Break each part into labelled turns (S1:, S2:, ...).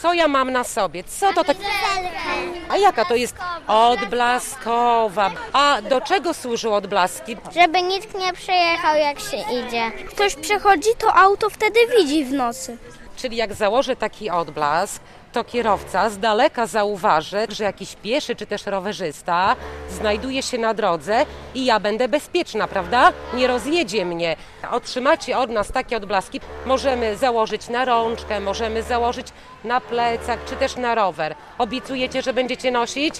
S1: Co ja mam na sobie? Co to tak? A jaka to jest? Odblaskowa. A do czego służą odblaski?
S2: Żeby nikt nie przejechał, jak się idzie. Ktoś przechodzi, to auto wtedy widzi w nocy.
S1: Czyli jak założę taki odblask, to kierowca z daleka zauważy, że jakiś pieszy czy też rowerzysta znajduje się na drodze i ja będę bezpieczna, prawda? Nie rozjedzie mnie. Otrzymacie od nas takie odblaski. Możemy założyć na rączkę, możemy założyć na plecak czy też na rower. Obiecujecie, że będziecie nosić?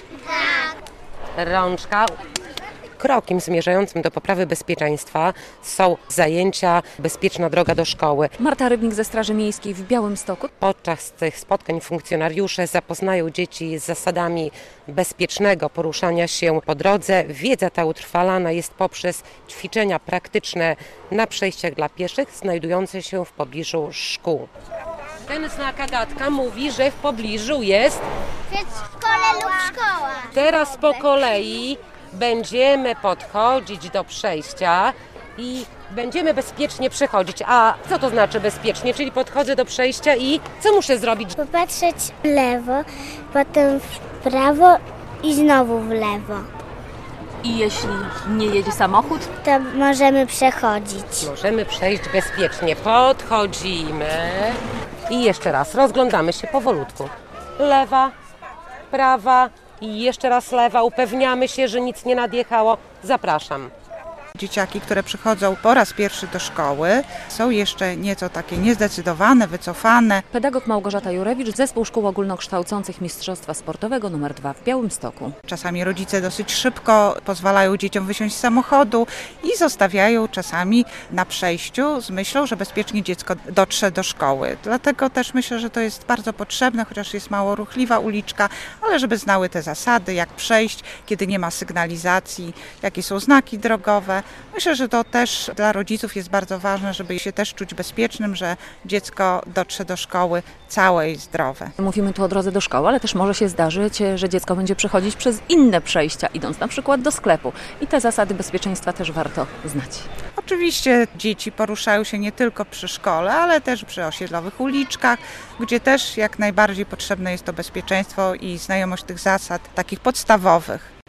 S1: Tak. Rączka. Krokiem zmierzającym do poprawy bezpieczeństwa są zajęcia Bezpieczna droga do szkoły.
S3: Marta Rybnik ze Straży Miejskiej w Białymstoku.
S1: Podczas tych spotkań funkcjonariusze zapoznają dzieci z zasadami bezpiecznego poruszania się po drodze. Wiedza ta utrwalana jest poprzez ćwiczenia praktyczne na przejściach dla pieszych znajdujące się w pobliżu szkół. Ten znak Agatka mówi, że w pobliżu jest...
S2: Przedszkole lub szkoła.
S1: Teraz po kolei będziemy podchodzić do przejścia i będziemy bezpiecznie przechodzić. A co to znaczy bezpiecznie? Czyli podchodzę do przejścia i co muszę zrobić?
S2: Popatrzeć w lewo, potem w prawo i znowu w lewo.
S3: I jeśli nie jedzie samochód?
S2: To możemy przechodzić.
S1: Możemy przejść bezpiecznie. Podchodzimy i jeszcze raz rozglądamy się powolutku. Lewa, prawa i jeszcze raz lewa. Upewniamy się, że nic nie nadjechało. Zapraszam.
S4: Dzieciaki, które przychodzą po raz pierwszy do szkoły, są jeszcze nieco takie niezdecydowane, wycofane.
S3: Pedagog Małgorzata Jurewicz, Zespół Szkół Ogólnokształcących Mistrzostwa Sportowego nr 2 w Białymstoku.
S4: Czasami rodzice dosyć szybko pozwalają dzieciom wysiąść z samochodu i zostawiają czasami na przejściu z myślą, że bezpiecznie dziecko dotrze do szkoły. Dlatego też myślę, że to jest bardzo potrzebne, chociaż jest mało ruchliwa uliczka, ale żeby znały te zasady, jak przejść, kiedy nie ma sygnalizacji, jakie są znaki drogowe. Myślę, że to też dla rodziców jest bardzo ważne, żeby się też czuć bezpiecznym, że dziecko dotrze do szkoły całe i zdrowe.
S3: Mówimy tu o drodze do szkoły, ale też może się zdarzyć, że dziecko będzie przechodzić przez inne przejścia, idąc na przykład do sklepu. I te zasady bezpieczeństwa też warto znać.
S4: Oczywiście dzieci poruszają się nie tylko przy szkole, ale też przy osiedlowych uliczkach, gdzie też jak najbardziej potrzebne jest to bezpieczeństwo i znajomość tych zasad takich podstawowych.